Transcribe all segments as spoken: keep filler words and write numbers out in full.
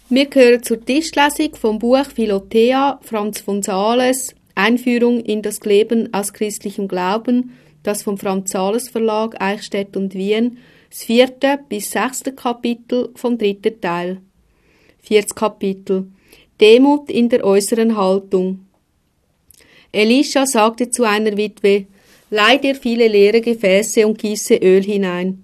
Wir gehören zur Tischlesung vom Buch Philothea, Franz von Sales, Einführung in das Leben aus christlichem Glauben, das vom Franz Sales Verlag, Eichstätt und Wien, das vierte bis sechste Kapitel vom dritten Teil. Viertes Kapitel. Demut in der äußeren Haltung. Elisha sagte zu einer Witwe, leih dir viele leere Gefäße und gieße Öl hinein.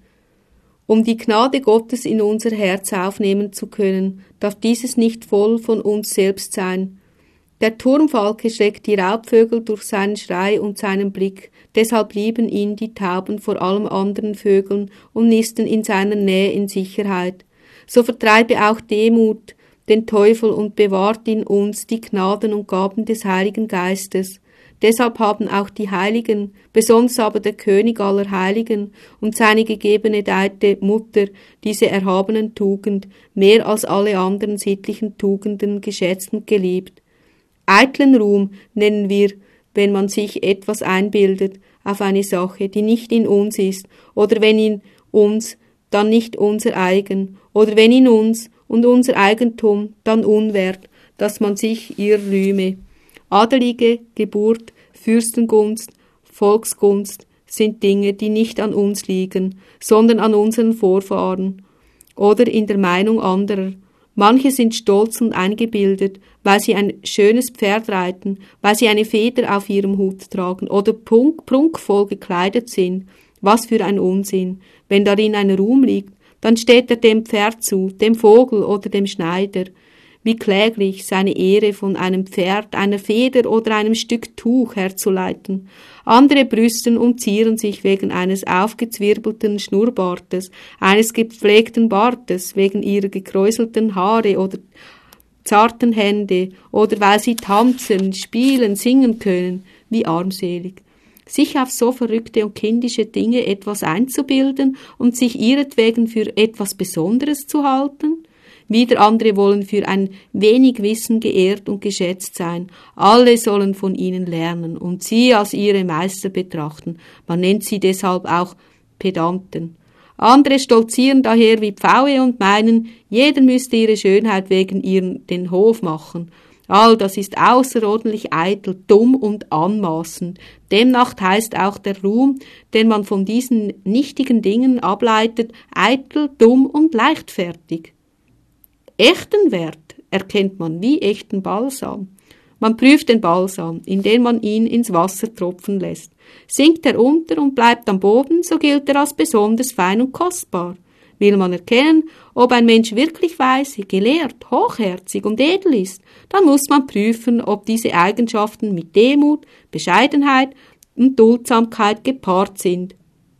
Um die Gnade Gottes in unser Herz aufnehmen zu können, darf dieses nicht voll von uns selbst sein. Der Turmfalke schreckt die Raubvögel durch seinen Schrei und seinen Blick, deshalb lieben ihn die Tauben vor allen anderen Vögeln und nisten in seiner Nähe in Sicherheit. So vertreibe auch Demut den Teufel und bewahrt in uns die Gnaden und Gaben des Heiligen Geistes. Deshalb haben auch die Heiligen, besonders aber der König aller Heiligen und seine gegebene Deite Mutter, diese erhabenen Tugend, mehr als alle anderen sittlichen Tugenden geschätzt und geliebt. Eitlen Ruhm nennen wir, wenn man sich etwas einbildet auf eine Sache, die nicht in uns ist, oder wenn in uns, dann nicht unser eigen, oder wenn in uns und unser Eigentum, dann unwert, dass man sich ihr rühme. Adelige, Geburt, Fürstengunst, Volksgunst sind Dinge, die nicht an uns liegen, sondern an unseren Vorfahren oder in der Meinung anderer. Manche sind stolz und eingebildet, weil sie ein schönes Pferd reiten, weil sie eine Feder auf ihrem Hut tragen oder prunk, prunkvoll gekleidet sind. Was für ein Unsinn! Wenn darin ein Ruhm liegt, dann steht er dem Pferd zu, dem Vogel oder dem Schneider. Wie kläglich, seine Ehre von einem Pferd, einer Feder oder einem Stück Tuch herzuleiten. Andere brüsten und zieren sich wegen eines aufgezwirbelten Schnurrbartes, eines gepflegten Bartes, wegen ihrer gekräuselten Haare oder zarten Hände, oder weil sie tanzen, spielen, singen können. Wie armselig. Sich auf so verrückte und kindische Dinge etwas einzubilden und sich ihretwegen für etwas Besonderes zu halten? Wieder andere wollen für ein wenig Wissen geehrt und geschätzt sein. Alle sollen von ihnen lernen und sie als ihre Meister betrachten. Man nennt sie deshalb auch Pedanten. Andere stolzieren daher wie Pfaue und meinen, jeder müsste ihre Schönheit wegen ihren den Hof machen. All das ist außerordentlich eitel, dumm und anmaßend. Demnach heißt auch der Ruhm, den man von diesen nichtigen Dingen ableitet, eitel, dumm und leichtfertig. Echten Wert erkennt man wie echten Balsam. Man prüft den Balsam, indem man ihn ins Wasser tropfen lässt. Sinkt er unter und bleibt am Boden, so gilt er als besonders fein und kostbar. Will man erkennen, ob ein Mensch wirklich weise, gelehrt, hochherzig und edel ist, dann muss man prüfen, ob diese Eigenschaften mit Demut, Bescheidenheit und Duldsamkeit gepaart sind.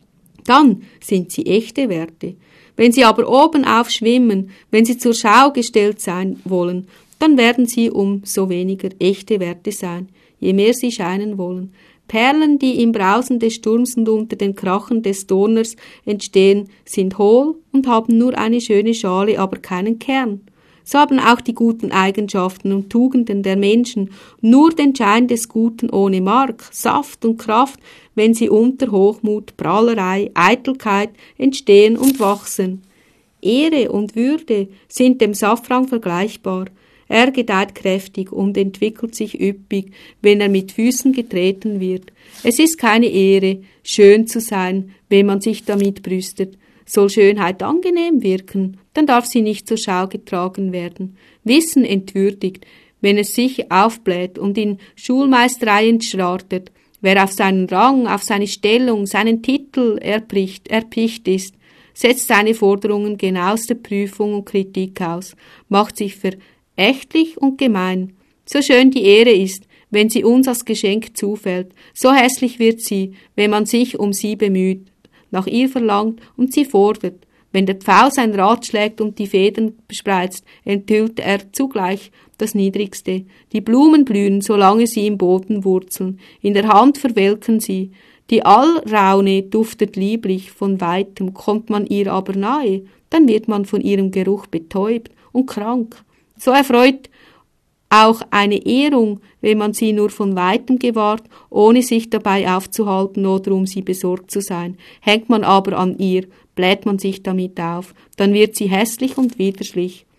Dann sind sie echte Werte. Wenn sie aber oben aufschwimmen, wenn sie zur Schau gestellt sein wollen, dann werden sie umso weniger echte Werte sein, je mehr sie scheinen wollen. Perlen, die im Brausen des Sturms und unter den Krachen des Donners entstehen, sind hohl und haben nur eine schöne Schale, aber keinen Kern. So haben auch die guten Eigenschaften und Tugenden der Menschen nur den Schein des Guten ohne Mark, Saft und Kraft, wenn sie unter Hochmut, Prahlerei, Eitelkeit entstehen und wachsen. Ehre und Würde sind dem Safran vergleichbar. Er gedeiht kräftig und entwickelt sich üppig, wenn er mit Füßen getreten wird. Es ist keine Ehre, schön zu sein, wenn man sich damit brüstet. Soll Schönheit angenehm wirken, dann darf sie nicht zur Schau getragen werden. Wissen entwürdigt, wenn es sich aufbläht und in Schulmeisterei entschrartet. Wer auf seinen Rang, auf seine Stellung, seinen Titel erpicht, erpicht ist, setzt seine Forderungen genau aus der Prüfung und Kritik aus, macht sich verächtlich und gemein. So schön die Ehre ist, wenn sie uns als Geschenk zufällt, so hässlich wird sie, wenn man sich um sie bemüht, nach ihr verlangt und sie fordert. Wenn der Pfau sein Rad schlägt und die Federn bespreizt, enthüllt er zugleich das Niedrigste. Die Blumen blühen, solange sie im Boden wurzeln. In der Hand verwelken sie. Die Alraune duftet lieblich, von weitem kommt man ihr aber nahe, dann wird man von ihrem Geruch betäubt und krank. So erfreut auch eine Ehrung, wenn man sie nur von weitem gewahrt, ohne sich dabei aufzuhalten oder um sie besorgt zu sein. Hängt man aber an ihr, bläht man sich damit auf, dann wird sie hässlich und widerlich.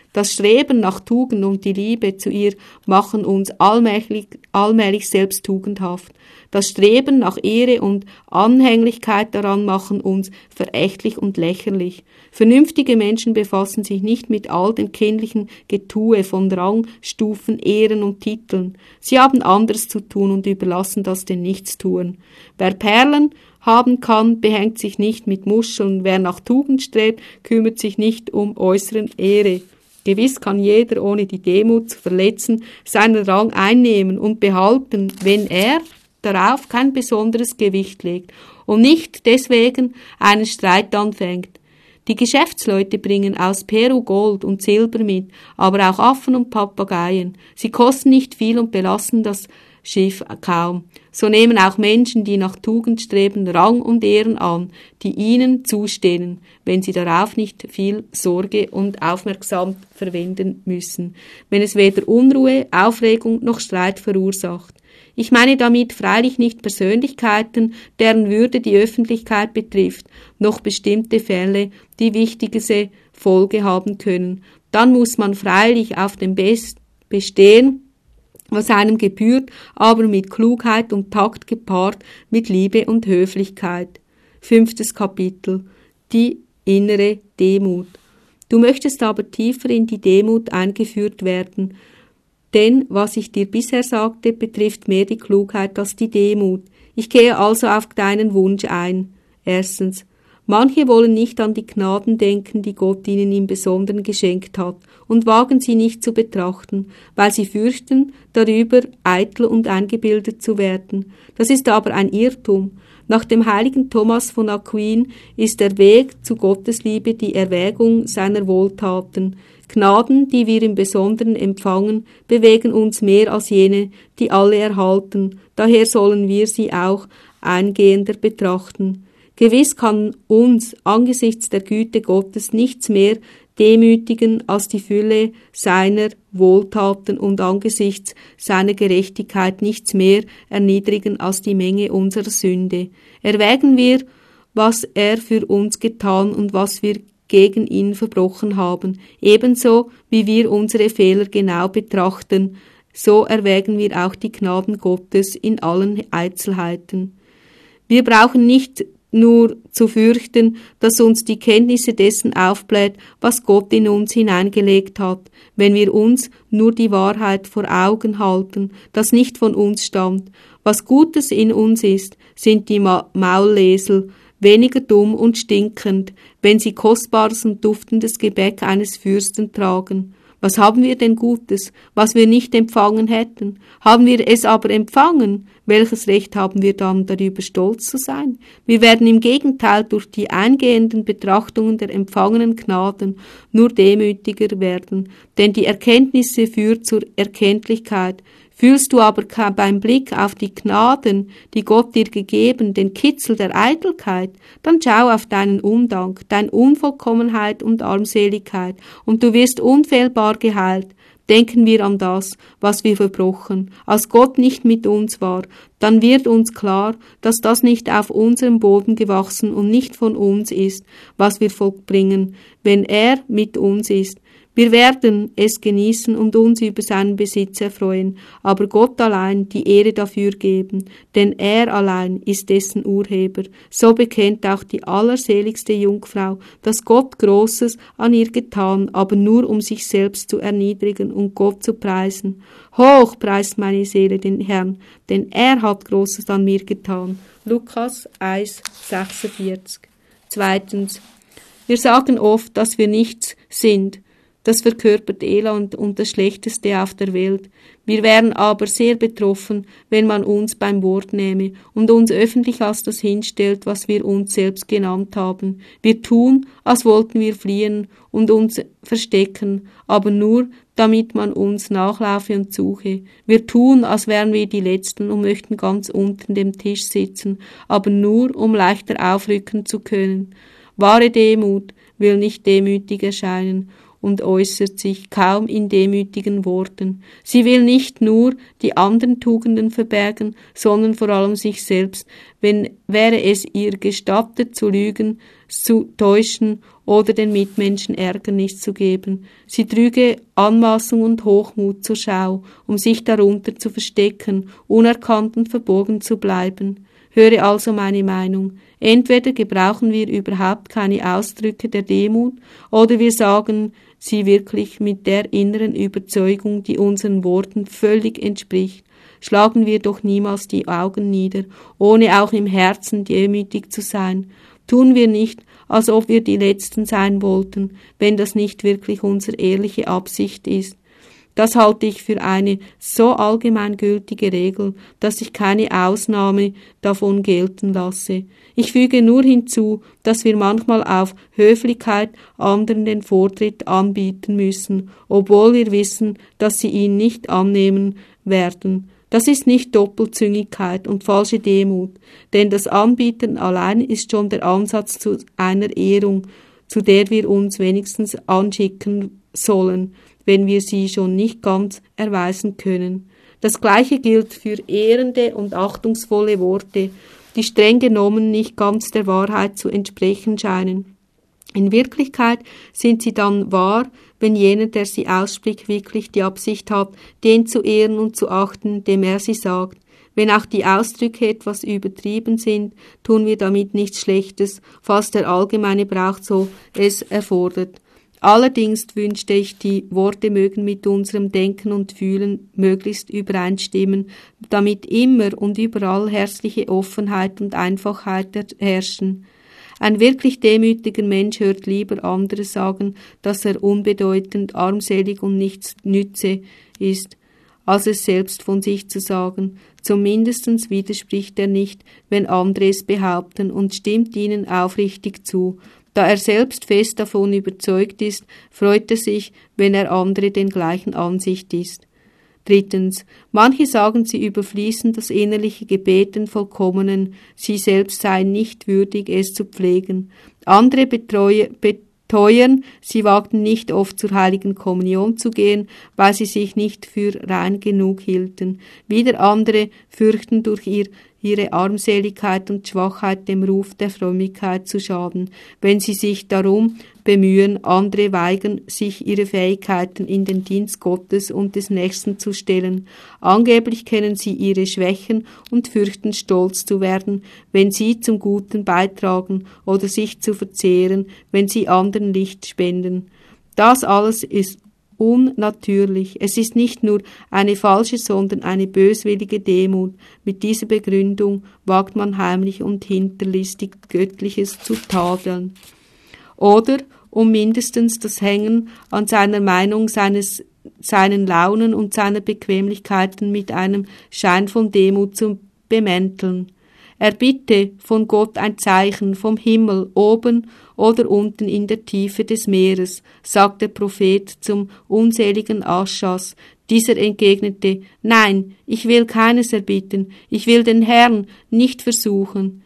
Das Streben nach Tugend und die Liebe zu ihr machen uns allmählich, allmählich selbst tugendhaft. Das Streben nach Ehre und Anhänglichkeit daran machen uns verächtlich und lächerlich. Vernünftige Menschen befassen sich nicht mit all dem kindlichen Getue von Rang, Stufen, Ehren und Titeln. Sie haben anderes zu tun und überlassen das den Nichtstuern. Wer Perlen haben kann, behängt sich nicht mit Muscheln. Wer nach Tugend strebt, kümmert sich nicht um äußeren Ehre. Gewiss kann jeder, ohne die Demut zu verletzen, seinen Rang einnehmen und behalten, wenn er darauf kein besonderes Gewicht legt und nicht deswegen einen Streit anfängt. Die Geschäftsleute bringen aus Peru Gold und Silber mit, aber auch Affen und Papageien. Sie kosten nicht viel und belasten das Schiff kaum. So nehmen auch Menschen, die nach Tugend streben, Rang und Ehren an, die ihnen zustehen, wenn sie darauf nicht viel Sorge und Aufmerksamkeit verwenden müssen, wenn es weder Unruhe, Aufregung noch Streit verursacht. Ich meine damit freilich nicht Persönlichkeiten, deren Würde die Öffentlichkeit betrifft, noch bestimmte Fälle, die wichtigste Folge haben können. Dann muss man freilich auf dem Best bestehen, was einem gebührt, aber mit Klugheit und Takt gepaart, mit Liebe und Höflichkeit. Fünftes Kapitel. Die innere Demut. Du möchtest aber tiefer in die Demut eingeführt werden, denn was ich dir bisher sagte, betrifft mehr die Klugheit als die Demut. Ich gehe also auf deinen Wunsch ein. Erstens. Manche wollen nicht an die Gnaden denken, die Gott ihnen im Besonderen geschenkt hat, und wagen sie nicht zu betrachten, weil sie fürchten, darüber eitel und eingebildet zu werden. Das ist aber ein Irrtum. Nach dem heiligen Thomas von Aquin ist der Weg zu Gottesliebe die Erwägung seiner Wohltaten. Gnaden, die wir im Besonderen empfangen, bewegen uns mehr als jene, die alle erhalten. Daher sollen wir sie auch eingehender betrachten. Gewiss kann uns angesichts der Güte Gottes nichts mehr demütigen als die Fülle seiner Wohltaten und angesichts seiner Gerechtigkeit nichts mehr erniedrigen als die Menge unserer Sünde. Erwägen wir, was er für uns getan und was wir gegen ihn verbrochen haben, ebenso wie wir unsere Fehler genau betrachten, so erwägen wir auch die Gnaden Gottes in allen Einzelheiten. Wir brauchen nicht nur zu fürchten, dass uns die Kenntnisse dessen aufbläht, was Gott in uns hineingelegt hat, wenn wir uns nur die Wahrheit vor Augen halten, das nicht von uns stammt. Was Gutes in uns ist, sind die Ma- Maullesel, weniger dumm und stinkend, wenn sie kostbares und duftendes Gebäck eines Fürsten tragen. Was haben wir denn Gutes, was wir nicht empfangen hätten? Haben wir es aber empfangen? Welches Recht haben wir dann, darüber stolz zu sein? Wir werden im Gegenteil durch die eingehenden Betrachtungen der empfangenen Gnaden nur demütiger werden, denn die Erkenntnisse führt zur Erkenntlichkeit. Fühlst du aber beim Blick auf die Gnaden, die Gott dir gegeben, den Kitzel der Eitelkeit, dann schau auf deinen Undank, deine Unvollkommenheit und Armseligkeit, und du wirst unfehlbar geheilt. Denken wir an das, was wir verbrochen, als Gott nicht mit uns war, dann wird uns klar, dass das nicht auf unserem Boden gewachsen und nicht von uns ist, was wir vollbringen, wenn er mit uns ist. Wir werden es genießen und uns über seinen Besitz erfreuen, aber Gott allein die Ehre dafür geben, denn er allein ist dessen Urheber. So bekennt auch die allerseligste Jungfrau, dass Gott Großes an ihr getan, aber nur um sich selbst zu erniedrigen und Gott zu preisen. Hoch preist meine Seele den Herrn, denn er hat Großes an mir getan. Lukas eins sechsundvierzig. Zweitens. Wir sagen oft, dass wir nichts sind. Das verkörpert Elend und das Schlechteste auf der Welt. Wir wären aber sehr betroffen, wenn man uns beim Wort nehme und uns öffentlich als das hinstellt, was wir uns selbst genannt haben. Wir tun, als wollten wir fliehen und uns verstecken, aber nur, damit man uns nachlaufe und suche. Wir tun, als wären wir die Letzten und möchten ganz unten dem Tisch sitzen, aber nur, um leichter aufrücken zu können. Wahre Demut will nicht demütig erscheinen, und äußert sich kaum in demütigen Worten. Sie will nicht nur die anderen Tugenden verbergen, sondern vor allem sich selbst, wenn wäre es ihr gestattet zu lügen, zu täuschen oder den Mitmenschen Ärgernis zu geben. Sie trüge Anmaßung und Hochmut zur Schau, um sich darunter zu verstecken, unerkannt und verborgen zu bleiben. Höre also meine Meinung. Entweder gebrauchen wir überhaupt keine Ausdrücke der Demut, oder wir sagen sie wirklich mit der inneren Überzeugung, die unseren Worten völlig entspricht. Schlagen wir doch niemals die Augen nieder, ohne auch im Herzen demütig zu sein. Tun wir nicht, als ob wir die Letzten sein wollten, wenn das nicht wirklich unsere ehrliche Absicht ist. Das halte ich für eine so allgemeingültige Regel, dass ich keine Ausnahme davon gelten lasse. Ich füge nur hinzu, dass wir manchmal auf Höflichkeit anderen den Vortritt anbieten müssen, obwohl wir wissen, dass sie ihn nicht annehmen werden. Das ist nicht Doppelzüngigkeit und falsche Demut, denn das Anbieten allein ist schon der Ansatz zu einer Ehrung, zu der wir uns wenigstens anschicken sollen, wenn wir sie schon nicht ganz erweisen können. Das Gleiche gilt für ehrende und achtungsvolle Worte, die streng genommen nicht ganz der Wahrheit zu entsprechen scheinen. In Wirklichkeit sind sie dann wahr, wenn jener, der sie ausspricht, wirklich die Absicht hat, den zu ehren und zu achten, dem er sie sagt. Wenn auch die Ausdrücke etwas übertrieben sind, tun wir damit nichts Schlechtes, falls der allgemeine Brauch so es erfordert. Allerdings wünschte ich, die Worte mögen mit unserem Denken und Fühlen möglichst übereinstimmen, damit immer und überall herzliche Offenheit und Einfachheit herrschen. Ein wirklich demütiger Mensch hört lieber andere sagen, dass er unbedeutend, armselig und nichts nütze ist, als es selbst von sich zu sagen. Zumindest widerspricht er nicht, wenn andere es behaupten, und stimmt ihnen aufrichtig zu. Da er selbst fest davon überzeugt ist, freut er sich, wenn er andere den gleichen Ansicht ist. Drittens. Manche sagen, sie überfließen das innerliche Gebet den Vollkommenen, sie selbst seien nicht würdig, es zu pflegen. Andere betreue, beteuern, sie wagten nicht oft zur heiligen Kommunion zu gehen, weil sie sich nicht für rein genug hielten. Wieder andere fürchten durch ihr ihre Armseligkeit und Schwachheit dem Ruf der Frömmigkeit zu schaden, wenn sie sich darum bemühen. Andere weigern sich, ihre Fähigkeiten in den Dienst Gottes und des Nächsten zu stellen. Angeblich kennen sie ihre Schwächen und fürchten, stolz zu werden, wenn sie zum Guten beitragen, oder sich zu verzehren, wenn sie anderen Licht spenden. Das alles ist unnatürlich. Es ist nicht nur eine falsche, sondern eine böswillige Demut. Mit dieser Begründung wagt man heimlich und hinterlistig Göttliches zu tadeln. Oder um mindestens das Hängen an seiner Meinung, seines, seinen Launen und seiner Bequemlichkeiten mit einem Schein von Demut zu bemänteln. Erbitte von Gott ein Zeichen vom Himmel oben oder unten in der Tiefe des Meeres, sagt der Prophet zum unseligen Aschas. Dieser entgegnete, nein, ich will keines erbitten, ich will den Herrn nicht versuchen.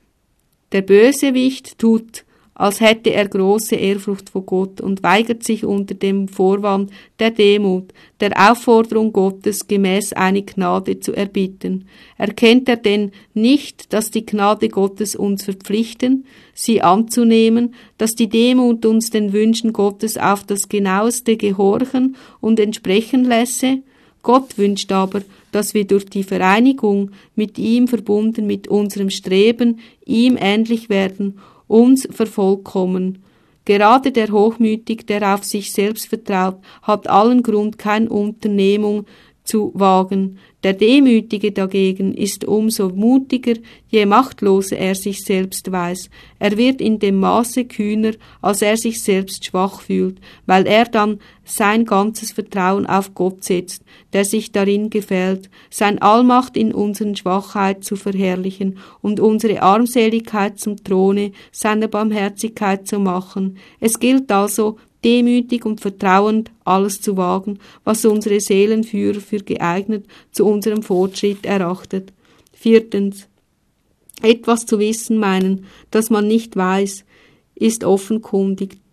Der Bösewicht tut, als hätte er große Ehrfurcht vor Gott und weigert sich unter dem Vorwand der Demut, der Aufforderung Gottes gemäß eine Gnade zu erbitten. Erkennt er denn nicht, dass die Gnade Gottes uns verpflichten, sie anzunehmen, dass die Demut uns den Wünschen Gottes auf das Genaueste gehorchen und entsprechen lässe? Gott wünscht aber, dass wir durch die Vereinigung mit ihm verbunden mit unserem Streben, ihm ähnlich werden, uns vervollkommen. Gerade der Hochmütig, der auf sich selbst vertraut, hat allen Grund, keine Unternehmung zu wagen. Der Demütige dagegen ist umso mutiger, je machtloser er sich selbst weiß. Er wird in dem Maße kühner, als er sich selbst schwach fühlt, weil er dann sein ganzes Vertrauen auf Gott setzt, der sich darin gefällt, sein Allmacht in unseren Schwachheit zu verherrlichen und unsere Armseligkeit zum Throne seiner Barmherzigkeit zu machen. Es gilt also, demütig und vertrauend alles zu wagen, was unsere Seelenführer für geeignet zu unserem Fortschritt erachtet. Viertens. Etwas zu wissen meinen, das man nicht weiß, ist offenkundig.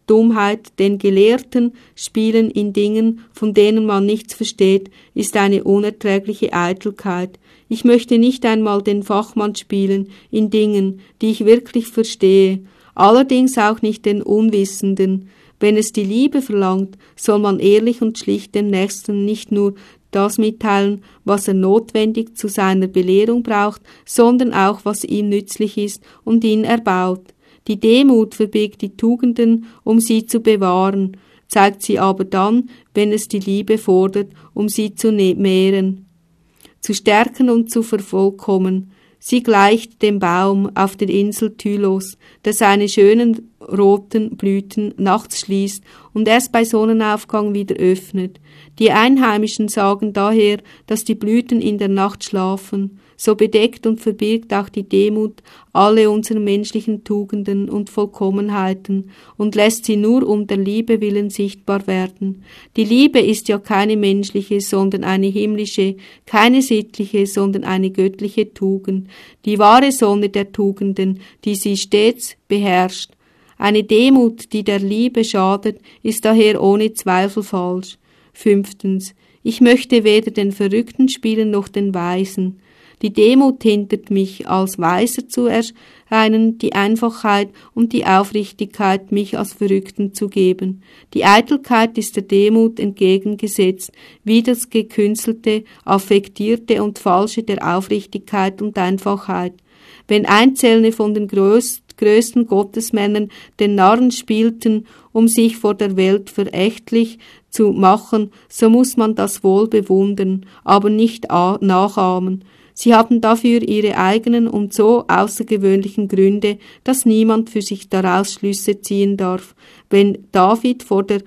Dummheit, denn Gelehrten spielen in Dingen, von denen man nichts versteht, ist eine unerträgliche Eitelkeit. Ich möchte nicht einmal den Fachmann spielen in Dingen, die ich wirklich verstehe, allerdings auch nicht den Unwissenden. Wenn es die Liebe verlangt, soll man ehrlich und schlicht dem Nächsten nicht nur das mitteilen, was er notwendig zu seiner Belehrung braucht, sondern auch, was ihm nützlich ist und ihn erbaut. Die Demut verbirgt die Tugenden, um sie zu bewahren, zeigt sie aber dann, wenn es die Liebe fordert, um sie zu mehren, zu stärken und zu vervollkommen. Sie gleicht dem Baum auf der Insel Tylos, der seine schönen roten Blüten nachts schließt und erst bei Sonnenaufgang wieder öffnet. Die Einheimischen sagen daher, dass die Blüten in der Nacht schlafen. So bedeckt und verbirgt auch die Demut alle unsere menschlichen Tugenden und Vollkommenheiten und lässt sie nur um der Liebe willen sichtbar werden. Die Liebe ist ja keine menschliche, sondern eine himmlische, keine sittliche, sondern eine göttliche Tugend, die wahre Sonne der Tugenden, die sie stets beherrscht. Eine Demut, die der Liebe schadet, ist daher ohne Zweifel falsch. Fünftens. Ich möchte weder den Verrückten spielen noch den Weisen. Die Demut hindert mich, als Weiser zu erscheinen, die Einfachheit und die Aufrichtigkeit, mich als Verrückten zu geben. Die Eitelkeit ist der Demut entgegengesetzt, wie das Gekünstelte, Affektierte und Falsche der Aufrichtigkeit und Einfachheit. Wenn Einzelne von den größten größten Gottesmännern den Narren spielten, um sich vor der Welt verächtlich zu machen, so muss man das wohl bewundern, aber nicht nachahmen. Sie hatten dafür ihre eigenen und so außergewöhnlichen Gründe, dass niemand für sich daraus Schlüsse ziehen darf. Wenn David vor der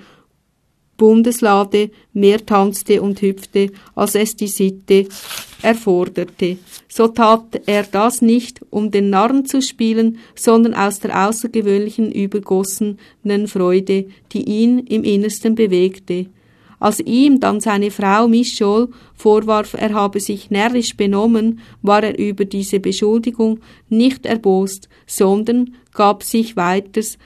Bundeslade mehr tanzte und hüpfte, als es die Sitte erforderte, so tat er das nicht, um den Narren zu spielen, sondern aus der außergewöhnlichen übergossenen Freude, die ihn im Innersten bewegte. Als ihm dann seine Frau Michol vorwarf, er habe sich närrisch benommen, war er über diese Beschuldigung nicht erbost, sondern gab sich weiters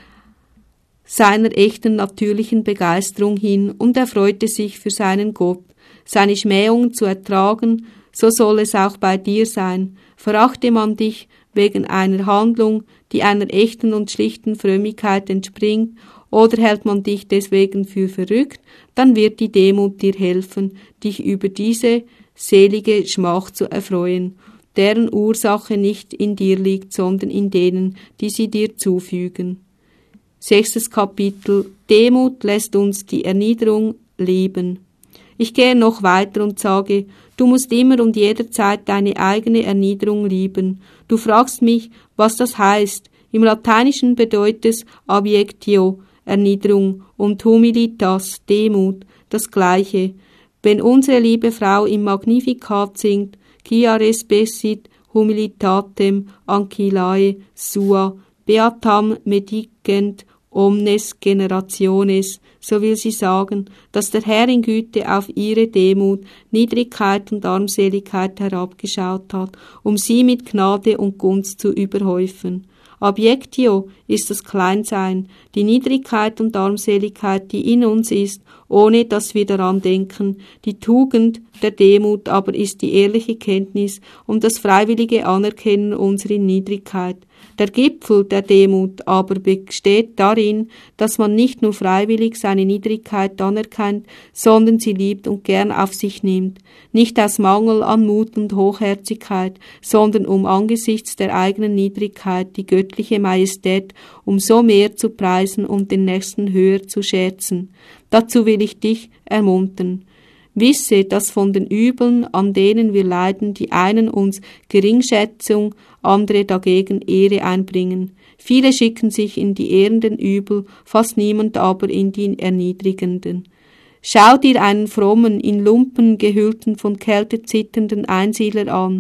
seiner echten natürlichen Begeisterung hin und erfreute sich für seinen Gott. Seine Schmähungen zu ertragen, so soll es auch bei dir sein. Verachte man dich wegen einer Handlung, die einer echten und schlichten Frömmigkeit entspringt, oder hält man dich deswegen für verrückt, dann wird die Demut dir helfen, dich über diese selige Schmach zu erfreuen, deren Ursache nicht in dir liegt, sondern in denen, die sie dir zufügen. Sechstes Kapitel. Demut lässt uns die Erniederung lieben. Ich gehe noch weiter und sage, du musst immer und jederzeit deine eigene Erniederung lieben. Du fragst mich, was das heißt. Im Lateinischen bedeutet es Abiectio, Erniederung, und Humilitas, Demut, das Gleiche. Wenn unsere liebe Frau im Magnificat singt, Quia respecit humilitatem ancillae sua, beatam medicent omnes generationes, so will sie sagen, dass der Herr in Güte auf ihre Demut, Niedrigkeit und Armseligkeit herabgeschaut hat, um sie mit Gnade und Gunst zu überhäufen. Abiectio ist das Kleinsein, die Niedrigkeit und Armseligkeit, die in uns ist, ohne dass wir daran denken. Die Tugend der Demut aber ist die ehrliche Kenntnis und das freiwillige Anerkennen unserer Niedrigkeit. Der Gipfel der Demut aber besteht darin, dass man nicht nur freiwillig seine Niedrigkeit anerkennt, sondern sie liebt und gern auf sich nimmt. Nicht aus Mangel an Mut und Hochherzigkeit, sondern um angesichts der eigenen Niedrigkeit die göttliche Majestät umso mehr zu preisen und den Nächsten höher zu schätzen. Dazu will ich dich ermuntern. Wisse, dass von den Übeln, an denen wir leiden, die einen uns Geringschätzung, andere dagegen Ehre einbringen. Viele schicken sich in die ehrenden Übel, fast niemand aber in die erniedrigenden. Schau dir einen frommen, in Lumpen gehüllten, von Kälte zitternden Einsiedler an.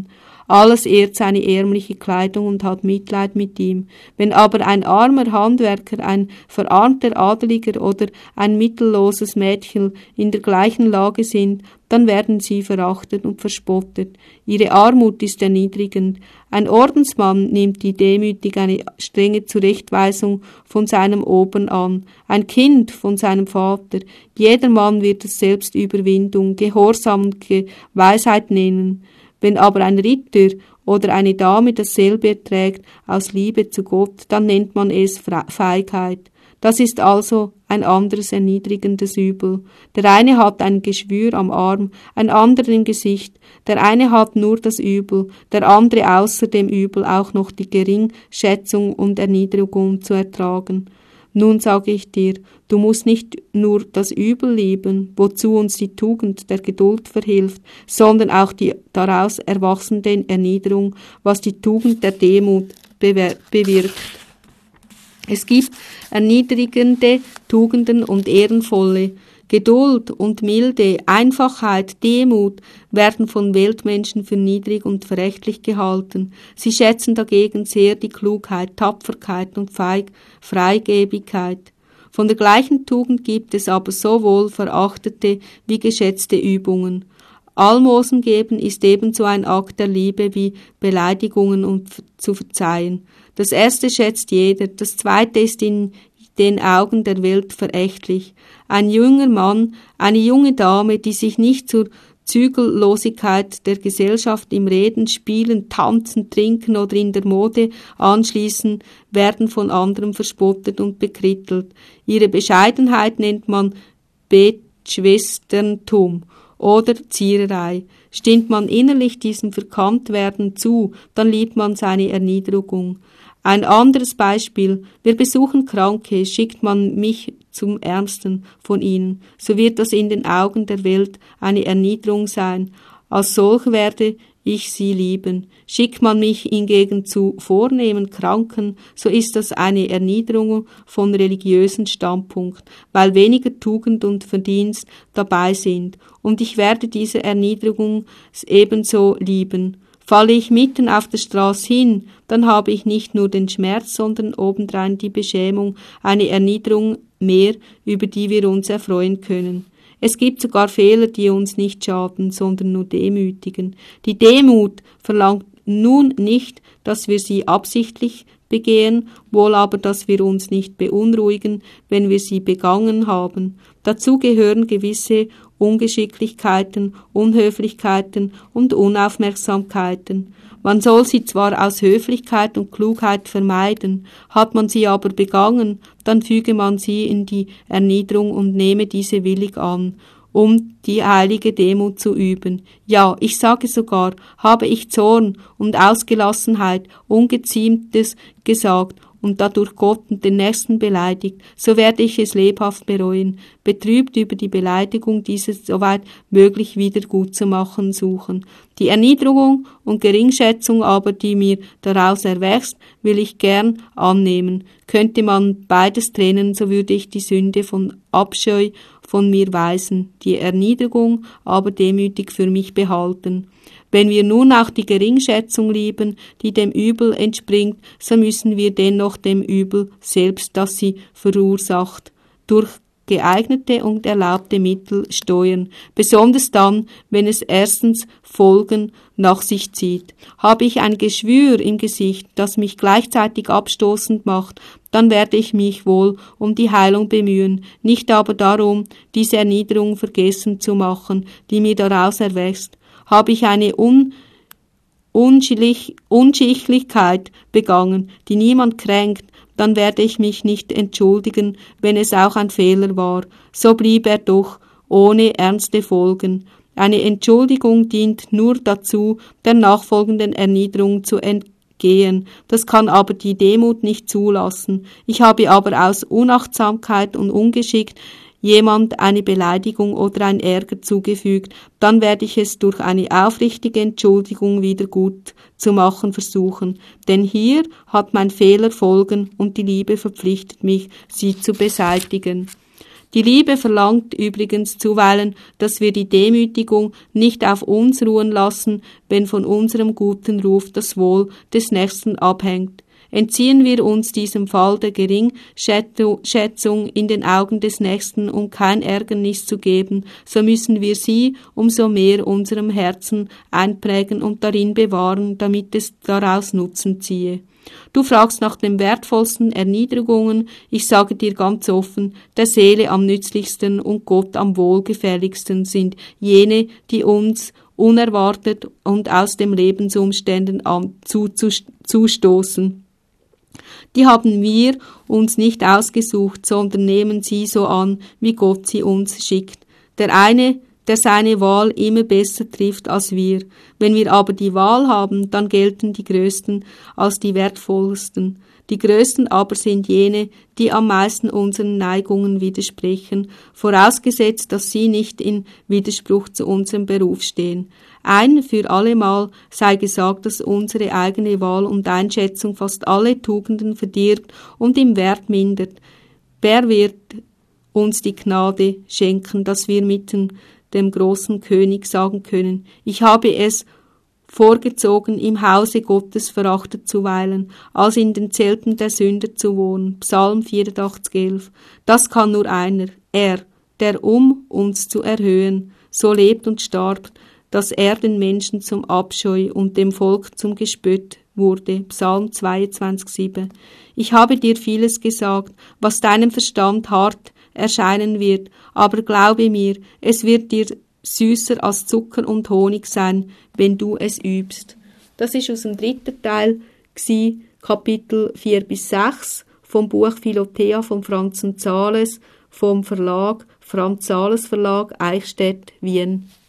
Alles ehrt seine ärmliche Kleidung und hat Mitleid mit ihm. Wenn aber ein armer Handwerker, ein verarmter Adeliger oder ein mittelloses Mädchen in der gleichen Lage sind, dann werden sie verachtet und verspottet. Ihre Armut ist erniedrigend. Ein Ordensmann nimmt die demütig eine strenge Zurechtweisung von seinem Obern an, ein Kind von seinem Vater. Jedermann wird es Selbstüberwindung, Gehorsam und Weisheit nennen. Wenn aber ein Ritter oder eine Dame dasselbe erträgt aus Liebe zu Gott, dann nennt man es Feigheit. Das ist also ein anderes erniedrigendes Übel. Der eine hat ein Geschwür am Arm, ein anderer im Gesicht. Der eine hat nur das Übel, der andere außer dem Übel auch noch die Geringschätzung und Erniedrigung zu ertragen. Nun sage ich dir, du musst nicht nur das Übel lieben, wozu uns die Tugend der Geduld verhilft, sondern auch die daraus erwachsende Erniedrigung, was die Tugend der Demut bewirkt. Es gibt erniedrigende Tugenden und ehrenvolle. Geduld und Milde, Einfachheit, Demut werden von Weltmenschen für niedrig und verächtlich gehalten. Sie schätzen dagegen sehr die Klugheit, Tapferkeit und Feig Freigebigkeit. Von der gleichen Tugend gibt es aber sowohl verachtete wie geschätzte Übungen. Almosen geben ist ebenso ein Akt der Liebe wie Beleidigungen und zu verzeihen. Das erste schätzt jeder, das zweite ist in den Augen der Welt verächtlich. Ein junger Mann, eine junge Dame, die sich nicht zur Zügellosigkeit der Gesellschaft im Reden, Spielen, Tanzen, Trinken oder in der Mode anschließen, werden von anderen verspottet und bekrittelt. Ihre Bescheidenheit nennt man Betschwesterntum oder Ziererei. Stimmt man innerlich diesem Verkanntwerden zu, dann liebt man seine Erniedrigung. Ein anderes Beispiel, wir besuchen Kranke, schickt man mich zum Ärmsten von ihnen, so wird das in den Augen der Welt eine Erniedrigung sein. Als solch werde ich sie lieben. Schickt man mich hingegen zu vornehmen Kranken, so ist das eine Erniedrigung von religiösen Standpunkt, weil weniger Tugend und Verdienst dabei sind, und ich werde diese Erniedrigung ebenso lieben. Falle ich mitten auf der Straße hin, dann habe ich nicht nur den Schmerz, sondern obendrein die Beschämung, eine Erniedrigung mehr, über die wir uns erfreuen können. Es gibt sogar Fehler, die uns nicht schaden, sondern nur demütigen. Die Demut verlangt nun nicht, dass wir sie absichtlich begehen, wohl aber, dass wir uns nicht beunruhigen, wenn wir sie begangen haben. Dazu gehören gewisse Ungeschicklichkeiten, Unhöflichkeiten und Unaufmerksamkeiten. Man soll sie zwar aus Höflichkeit und Klugheit vermeiden, hat man sie aber begangen, dann füge man sie in die Erniedrigung und nehme diese willig an, um die heilige Demut zu üben. Ja, ich sage sogar, habe ich Zorn und Ausgelassenheit, Ungeziemtes gesagt und dadurch Gott und den Nächsten beleidigt, so werde ich es lebhaft bereuen, betrübt über die Beleidigung, dieses soweit möglich wieder gut zu machen suchen. Die Erniedrigung und Geringschätzung aber, die mir daraus erwächst, will ich gern annehmen. Könnte man beides trennen, so würde ich die Sünde von Abscheu von mir weisen, die Erniedrigung aber demütig für mich behalten. Wenn wir nun auch die Geringschätzung lieben, die dem Übel entspringt, so müssen wir dennoch dem Übel selbst, das sie verursacht, durch geeignete und erlaubte Mittel steuern, besonders dann, wenn es erstens Folgen nach sich zieht. Habe ich ein Geschwür im Gesicht, das mich gleichzeitig abstoßend macht, dann werde ich mich wohl um die Heilung bemühen, nicht aber darum, diese Erniedrigung vergessen zu machen, die mir daraus erwächst. Habe ich eine Un Unschilich Unschicklichkeit begangen, die niemand kränkt, dann werde ich mich nicht entschuldigen, wenn es auch ein Fehler war. So blieb er doch, ohne ernste Folgen. Eine Entschuldigung dient nur dazu, der nachfolgenden Erniedrigung zu entgehen. Das kann aber die Demut nicht zulassen. Ich habe aber aus Unachtsamkeit und Ungeschick jemand eine Beleidigung oder ein Ärger zugefügt, dann werde ich es durch eine aufrichtige Entschuldigung wieder gut zu machen versuchen, denn hier hat mein Fehler Folgen und die Liebe verpflichtet mich, sie zu beseitigen. Die Liebe verlangt übrigens zuweilen, dass wir die Demütigung nicht auf uns ruhen lassen, wenn von unserem guten Ruf das Wohl des Nächsten abhängt. Entziehen wir uns diesem Fall der Geringschätzung in den Augen des Nächsten, um kein Ärgernis zu geben, so müssen wir sie umso mehr unserem Herzen einprägen und darin bewahren, damit es daraus Nutzen ziehe. Du fragst nach den wertvollsten Erniedrigungen, ich sage dir ganz offen, der Seele am nützlichsten und Gott am wohlgefälligsten sind jene, die uns unerwartet und aus den Lebensumständen zustoßen. Die haben wir uns nicht ausgesucht, sondern nehmen sie so an, wie Gott sie uns schickt. Der eine, der seine Wahl immer besser trifft als wir. Wenn wir aber die Wahl haben, dann gelten die Größten als die Wertvollsten. Die Größten aber sind jene, die am meisten unseren Neigungen widersprechen, vorausgesetzt, dass sie nicht in Widerspruch zu unserem Beruf stehen. Ein für allemal sei gesagt, dass unsere eigene Wahl und Einschätzung fast alle Tugenden verdirbt und im Wert mindert. Wer wird uns die Gnade schenken, dass wir mitten dem großen König sagen können, ich habe es vorgezogen, im Hause Gottes verachtet zu weilen, als in den Zelten der Sünder zu wohnen. Psalm vierundachtzig, elf. Das kann nur einer, er, der um uns zu erhöhen, so lebt und starb, dass er den Menschen zum Abscheu und dem Volk zum Gespött wurde. Psalm zweiundzwanzig, sieben. Ich habe dir vieles gesagt, was deinem Verstand hart erscheinen wird, aber glaube mir, es wird dir süßer als Zucker und Honig sein, wenn du es übst. Das ist aus dem dritten Teil, gewesen, Kapitel vier bis sechs vom Buch Philothea von Franz und Sales vom Verlag Franz Sales Verlag, Eichstätt, Wien.